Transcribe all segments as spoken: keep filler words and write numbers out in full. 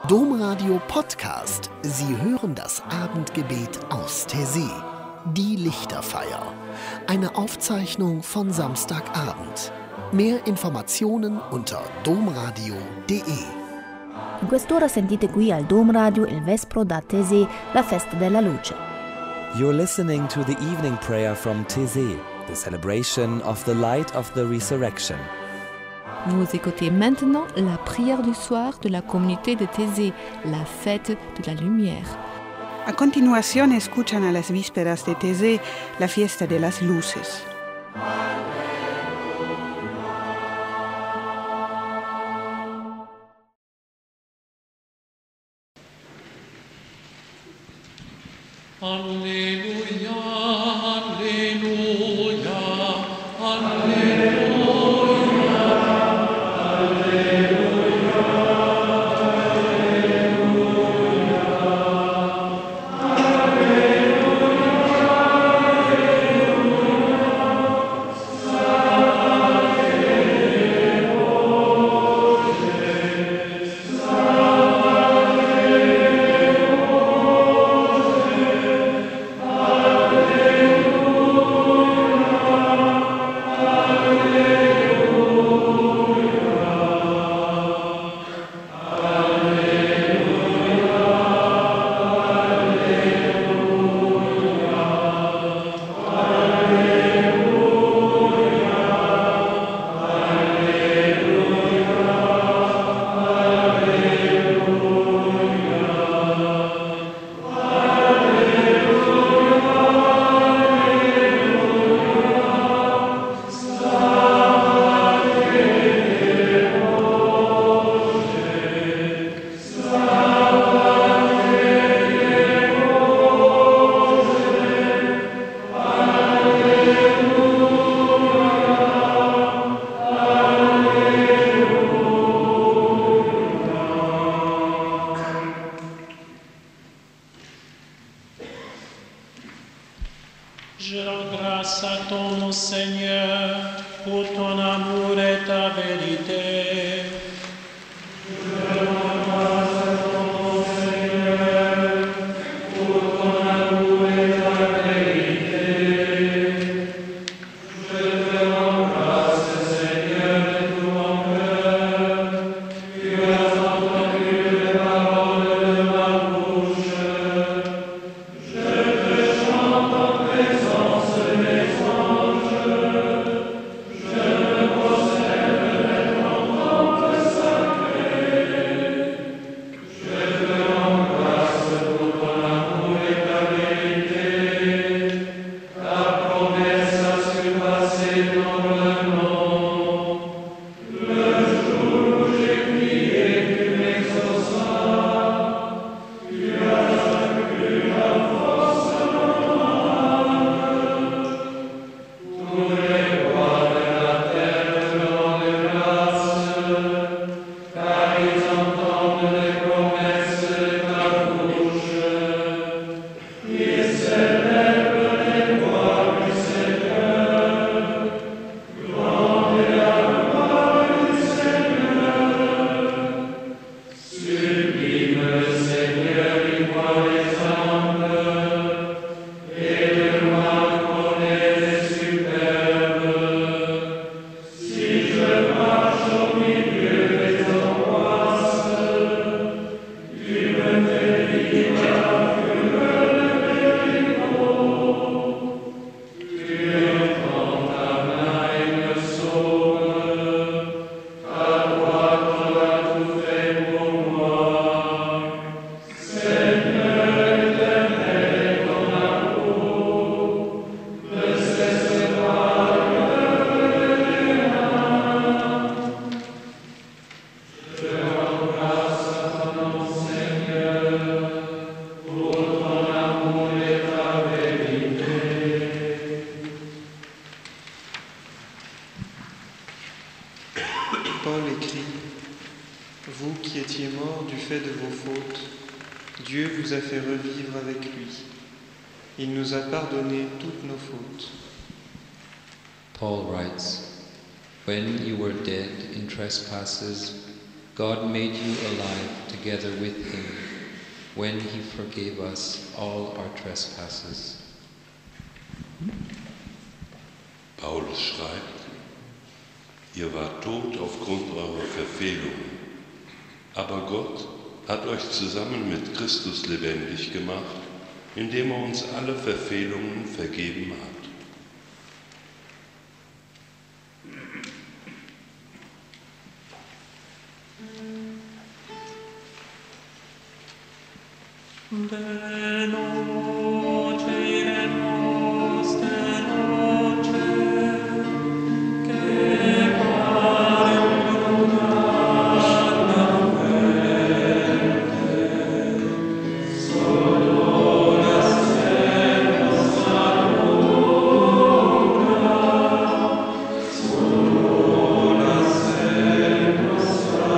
Domradio Podcast. Sie hören das Abendgebet aus Taizé. Die Lichterfeier. Eine Aufzeichnung von Samstagabend. Mehr Informationen unter domradio punto de. In quest'ora sentite qui al Dom Radio il Vespro da Taizé, la festa della luce. You're listening to the evening prayer from Taizé, the celebration of the light of the resurrection. Vous écoutez maintenant la prière du soir de la communauté de Taizé, la fête de la lumière. A continuación escuchan a las vísperas de Taizé, la fiesta de las luces. Alleluia, alleluia, alleluia. Je rends grâce à ton Seigneur pour ton amour et ta vérité. Je rends grâce à ton Seigneur pour ton amour et ta vérité. Je te rends grâce, Seigneur, de tout mon cœur. Tu as entendu les paroles de ma bouche. Je te chante en présence des anges. Je me prosterne devant ton temple sacré. Je te rends grâce pour ton amour et ta vérité. Ta promesse a surpassé noblement. Le jour où j'ai prié, tu m'exauças. Tu as accru la force de mon âme. Tous les rois de la terre te rendent grâce, car ils entendent les promesses de ta bouche. Ils célèbrent les gloires du Seigneur. Louange la gloire du Seigneur. Sublime le Seigneur, il voit les âmes, et le roi connaît les superbes. Si je marche au milieu des angoisses, tu me délivres que le péril. Tu étends ta main et me sauves. Ta droite a tout fait pour moi. Seigneur éternel, ton amour ne cesse pas de devenir. Je rends grâce à ton nom, Seigneur, pour ton amour et ta vérité. Paul écrit : Vous qui étiez morts du fait de vos fautes, Dieu vous a fait revivre avec lui. Il nous a pardonné toutes nos fautes. Paul writes, When you were dead in trespasses God made you alive together with him when he forgave us all our trespasses. Paulus schreibt, ihr wart tot aufgrund eurer Verfehlungen, aber Gott hat euch zusammen mit Christus lebendig gemacht, indem er uns alle Verfehlungen vergeben hat. De noche iremos, de noche, que para iluminar la mente, solo hacemos alumbra, solo hacemos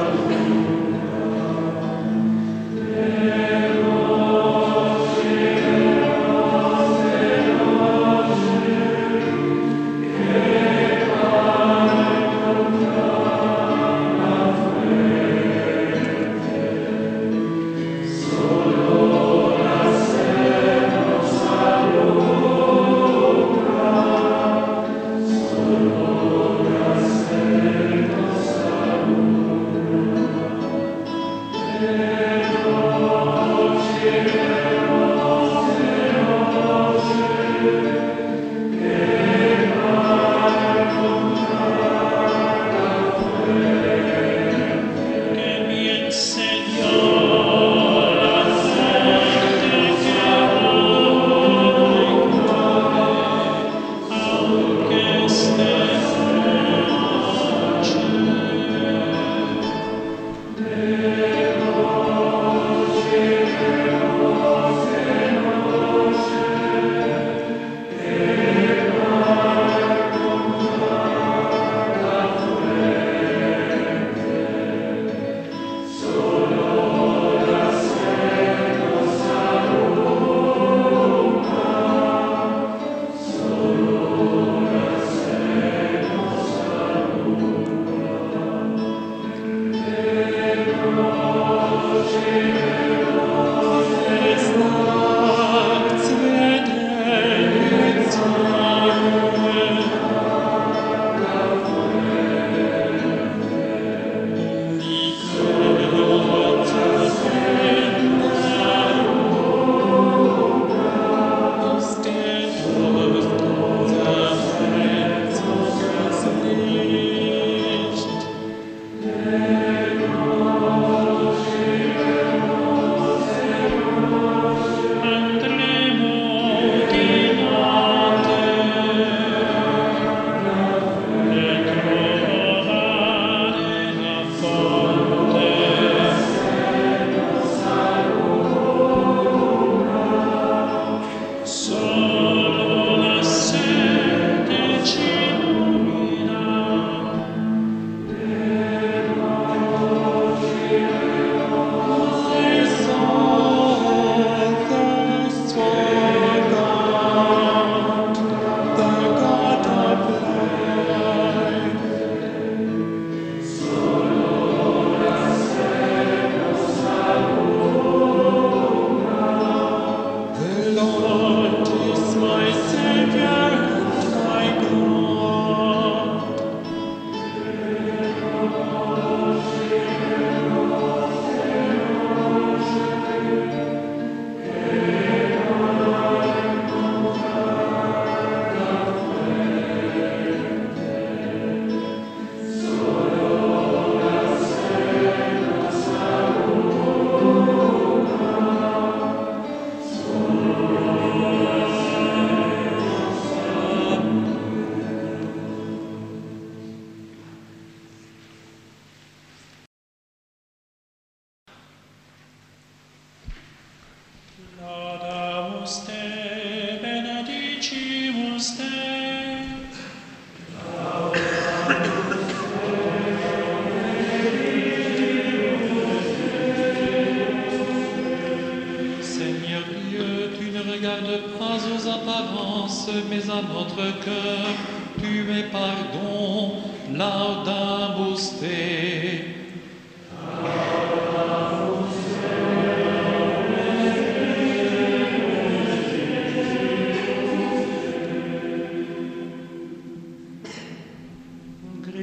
mais à notre cœur, tu es pardon, laudamus te.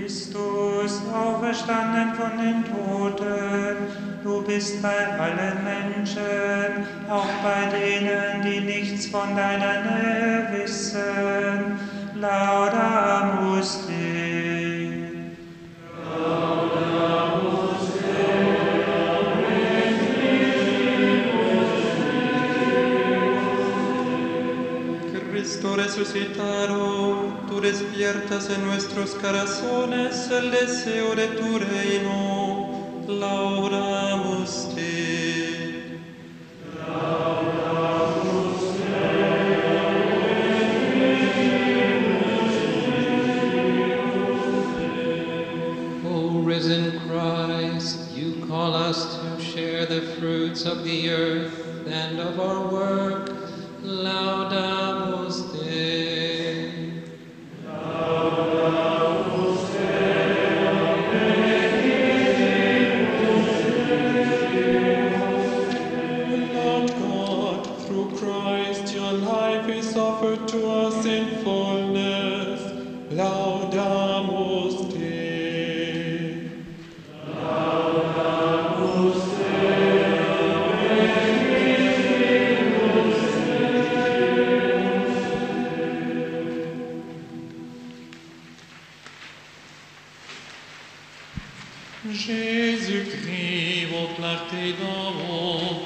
Christus, auferstanden von den Toten, du bist bei allen Menschen, auch bei denen, die nichts von deiner Nähe wissen. Laudamus Dei. Laudamus Dei. Cristo resucitado, tú despiertas en nuestros corazones el deseo de tu reino. Laudamus Dei. Laudamus Dei. O risen Christ, you call us to share the fruits of the earth and of our work. Laudamus Dei. Laudamus Lord God, through Christ your life is offered to us in fullness. Laudamus Dei. Laudamus Jésus-Christ, vos clartés d'en haut.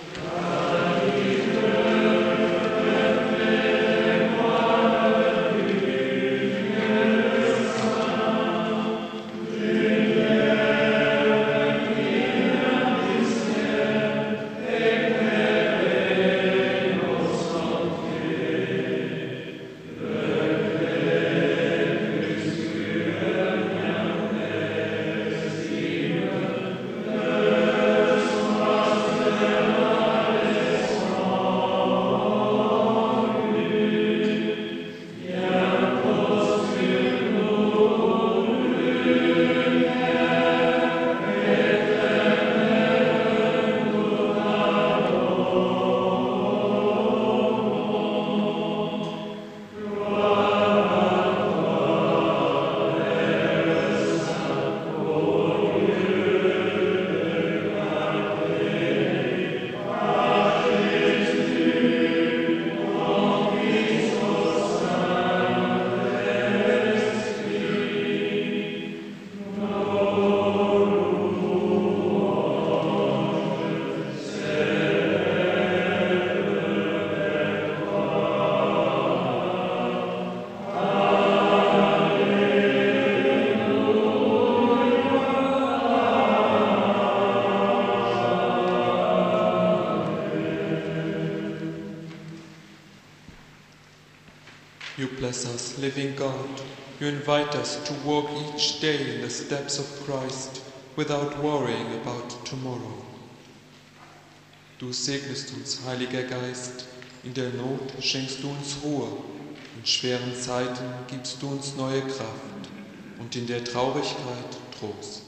You bless us, living God. You invite us to walk each day in the steps of Christ without worrying about tomorrow. Du segnest uns, Heiliger Geist. In der Not schenkst du uns Ruhe. In schweren Zeiten gibst du uns neue Kraft. Und in der Traurigkeit Trost.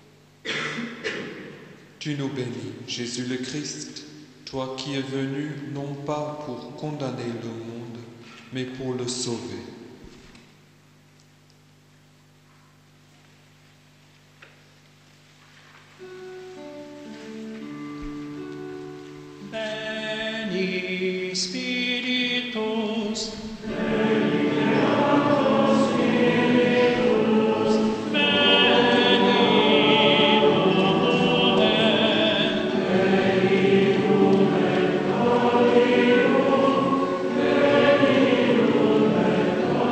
Tu nous bénis, Jésus le Christ, toi qui es venu non pas pour condamner le monde, mais pour le sauver. Veni Spiritus, Amen.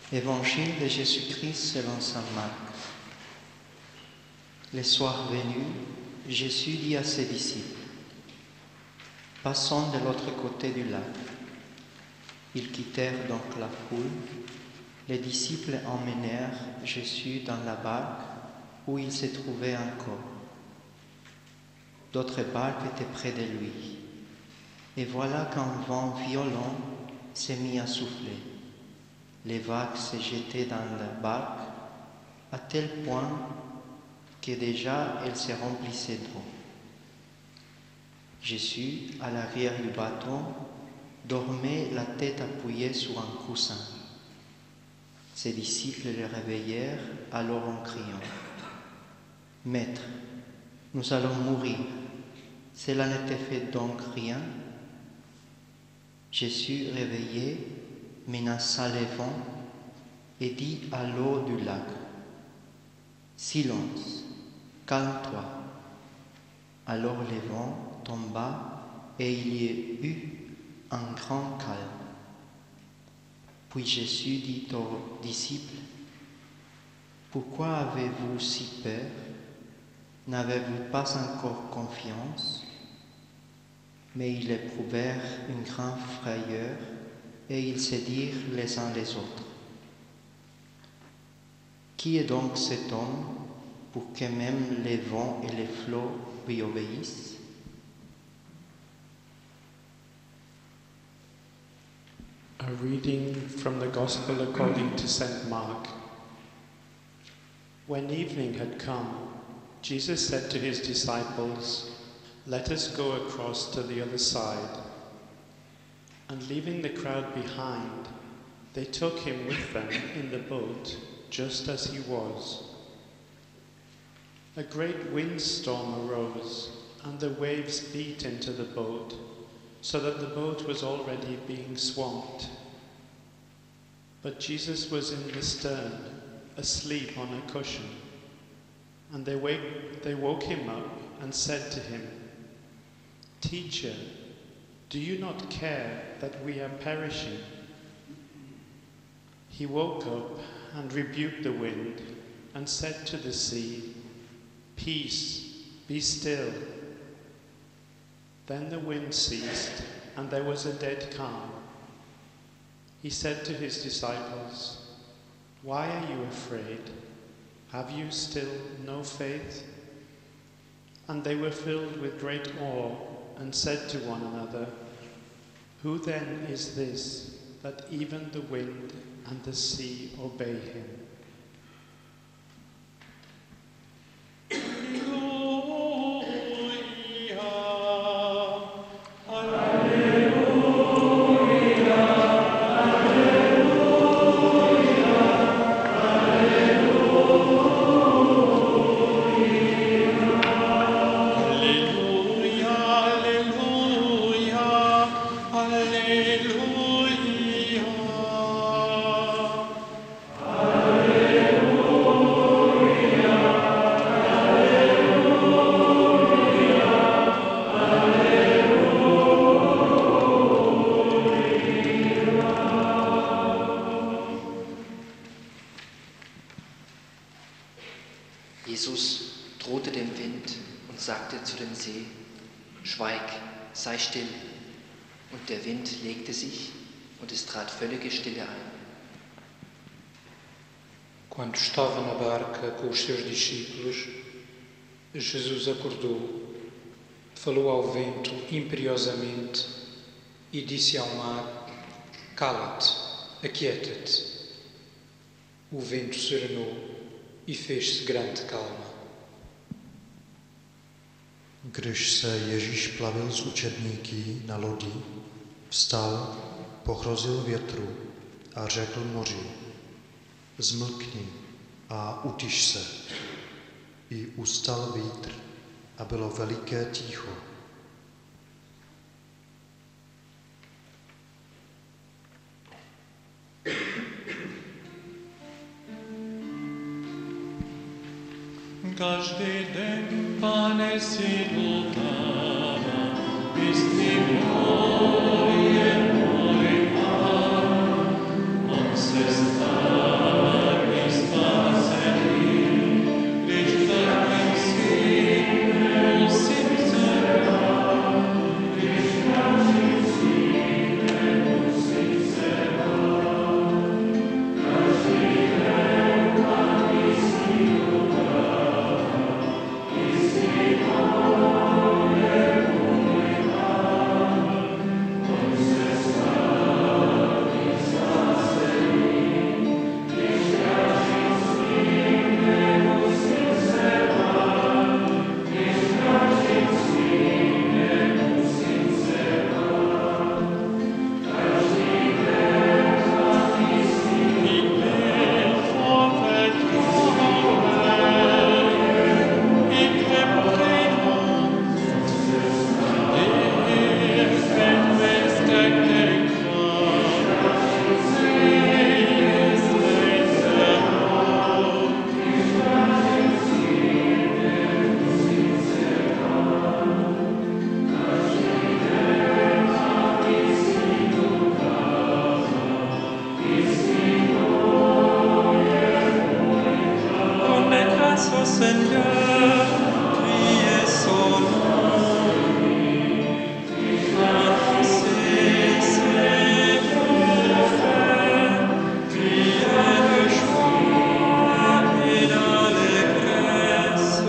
Évangile de Jésus-Christ selon saint Marc. Le soir venu, Jésus dit à ses disciples, « Passons de l'autre côté du lac. » Ils quittèrent donc la foule. Les disciples emmenèrent Jésus dans la barque où il se trouvait encore. D'autres barques étaient près de lui. Et voilà qu'un vent violent s'est mis à souffler. Les vagues se jetaient dans la barque à tel point que déjà elle se remplissait d'eau. Jésus, à l'arrière du bateau, dormait la tête appuyée sur un coussin. Ses disciples le réveillèrent alors en criant, « Maître, nous allons mourir. Cela ne te fait donc rien ?» Jésus, réveillé, menaça le vent et dit à l'eau du lac, « Silence, calme-toi. » Alors le vent tomba et il y eut un grand calme. Puis Jésus dit aux disciples, « Pourquoi avez-vous si peur? N'avez-vous pas encore confiance ?» Mais ils éprouvèrent une grande frayeur et ils se dirent les uns les autres, « Qui est donc cet homme pour que même les vents et les flots lui obéissent ?» A reading from the Gospel according to Saint Mark. When evening had come, Jesus said to his disciples, "Let us go across to the other side." And leaving the crowd behind, they took him with them in the boat, just as he was. A great windstorm arose, and the waves beat into the boat, so that the boat was already being swamped. But Jesus was in the stern, asleep on a cushion. And they, wake, they woke him up and said to him, "Teacher, do you not care that we are perishing?" He woke up and rebuked the wind and said to the sea, "Peace, be still." Then the wind ceased, and there was a dead calm. He said to his disciples, "Why are you afraid? Have you still no faith?" And they were filled with great awe and said to one another, "Who then is this, that even the wind and the sea obey him?" Jesus drohte dem Wind und sagte zu dem See, "Schweig, sei still." Und der Wind legte sich und es trat völlige Stille ein. Quando estava na barca com os seus discípulos, Jesus acordou, falou ao vento imperiosamente e disse ao mar: "Cala-te, aquieta-te." O vento serenou i fez-se grande calma. Když se Ježíš plavil s učedníky na lodi, vstal, pohrozil větru a řekl moři: "Zmlkni a utiš se." I ustal vítr a bylo veliké ticho. Каждый день понеси лукава, вести море, море, он се ставит. Seigneur, criez son nom. Annoncez ses bienfaits, criez de joie et d'allégresse.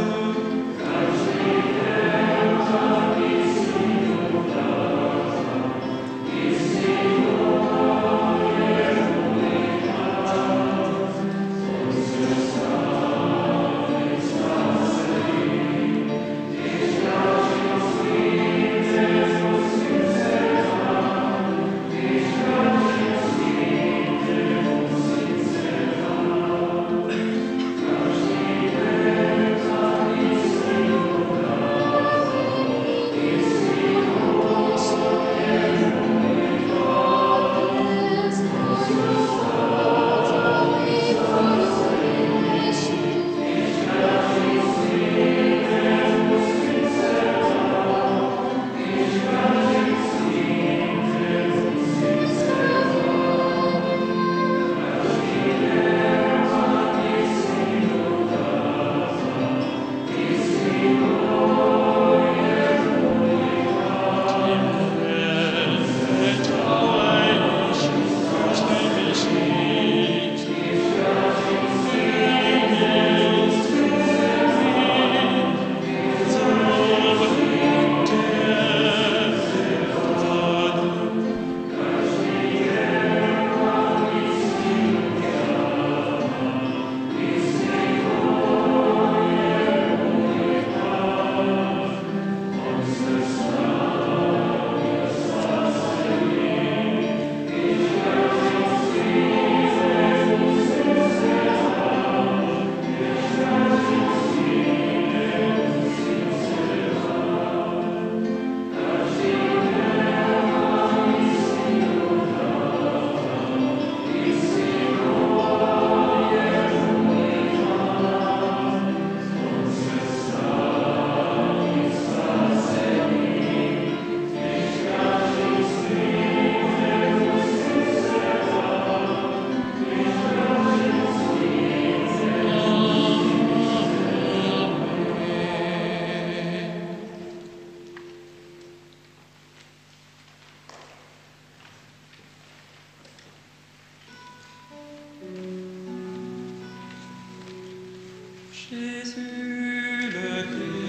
Jésus le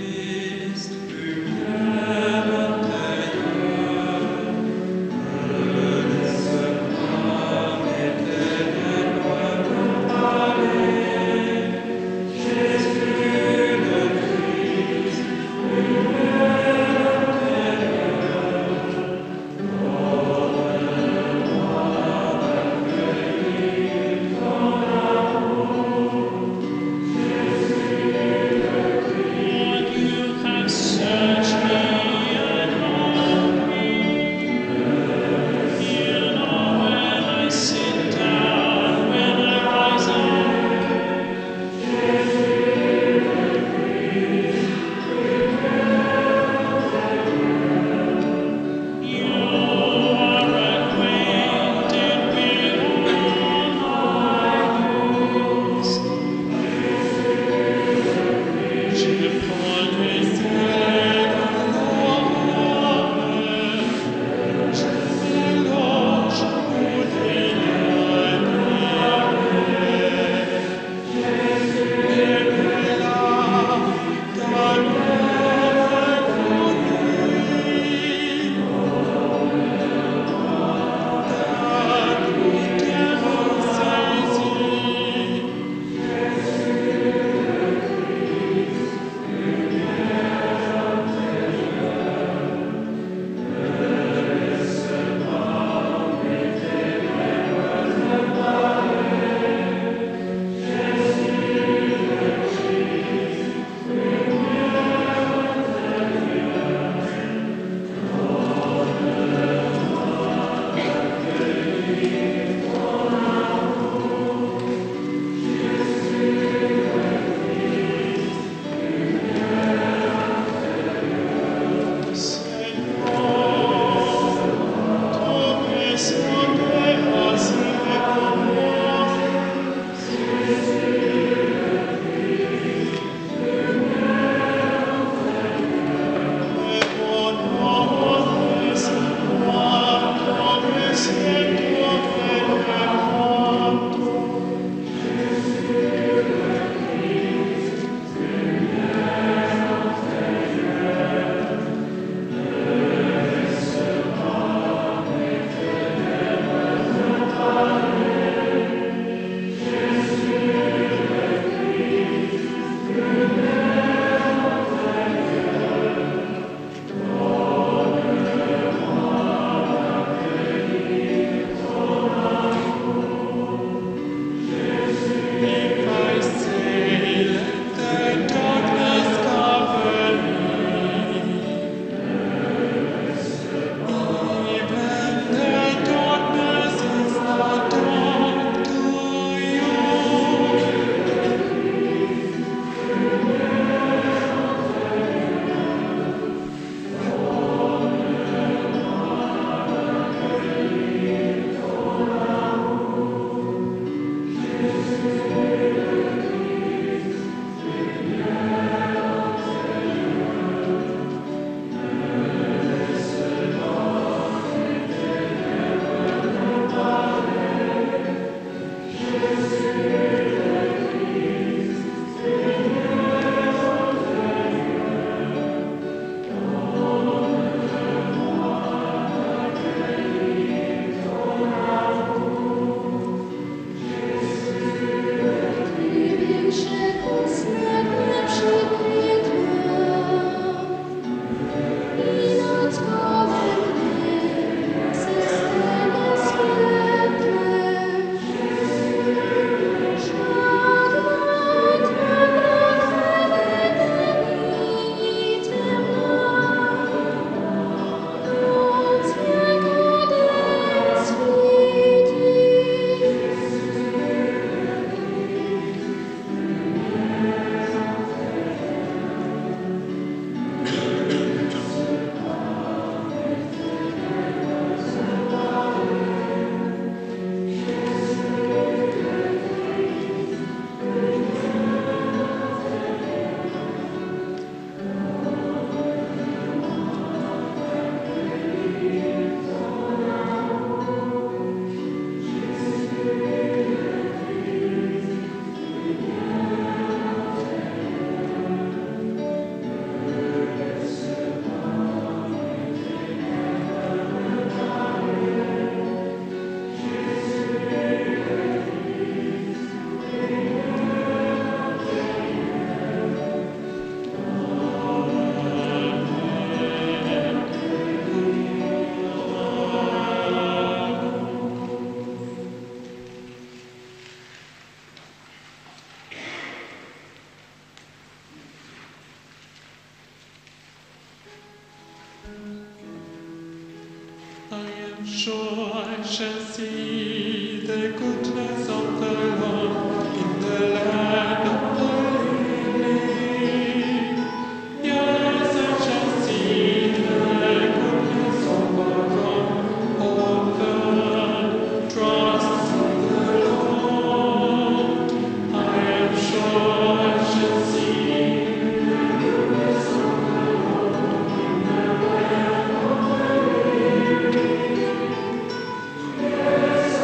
Christ, lumière intérieure, ne laisse pas l'éternel loin parler. Jésus le Christ, lumière intérieure, donne-moi d'accueillir ton amour. Jésus Sure I shall see the goodness of the Lord in the land of the living. Yes, I shall see the goodness of our God. All the trust in the Lord. I am sure I shall see the goodness of the Lord in the land of the living. Yes,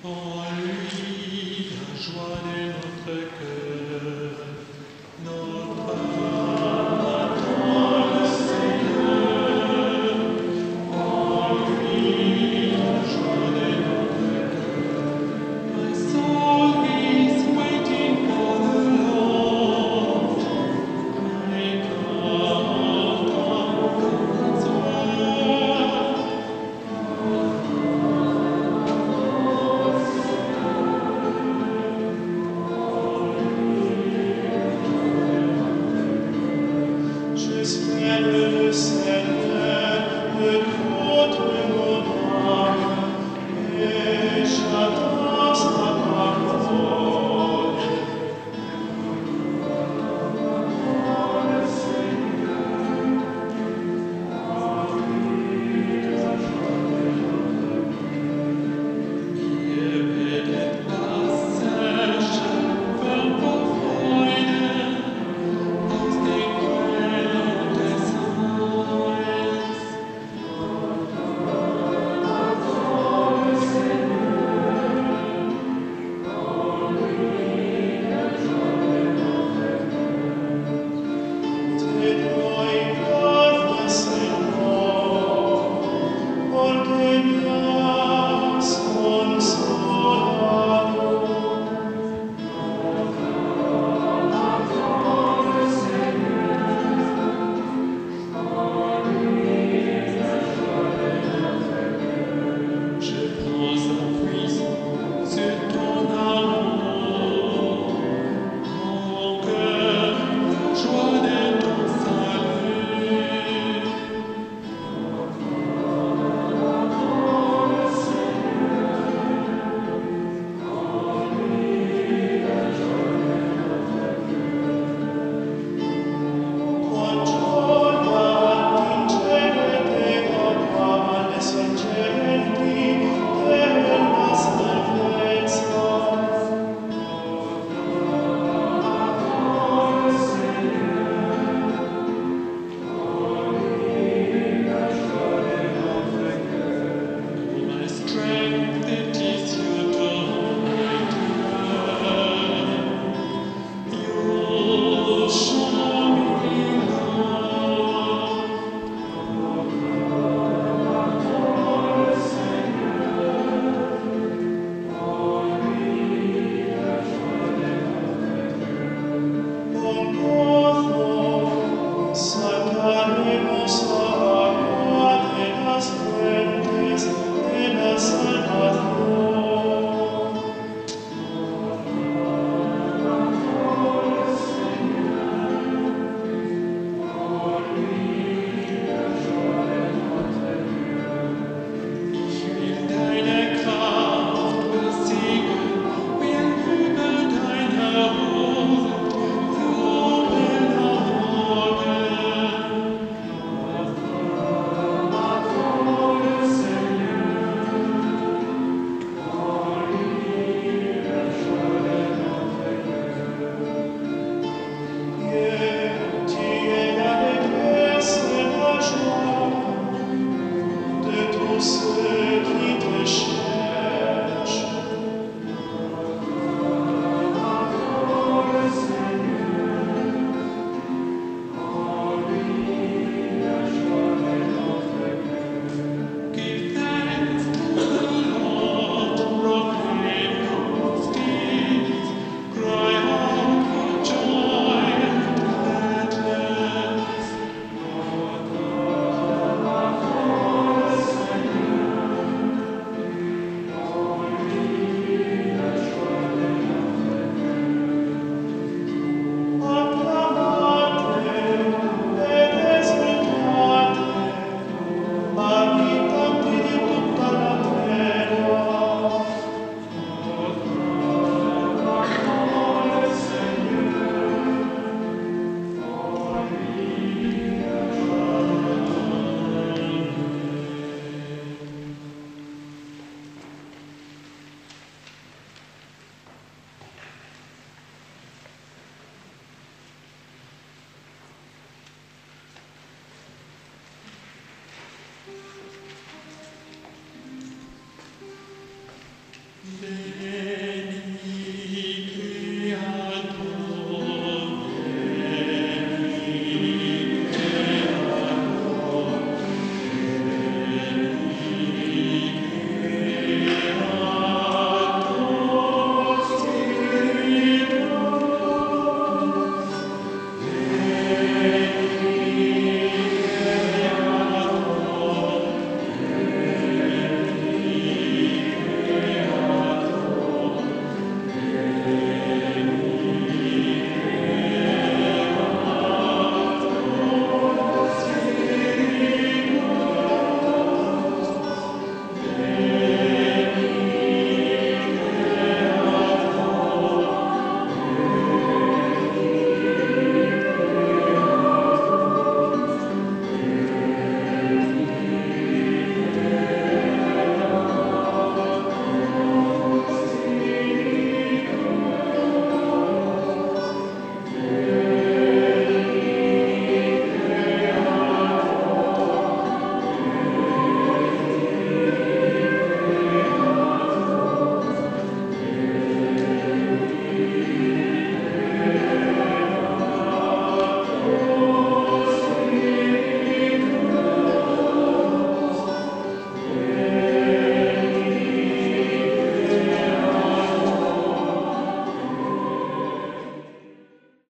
En lui, la joie de notre cœur.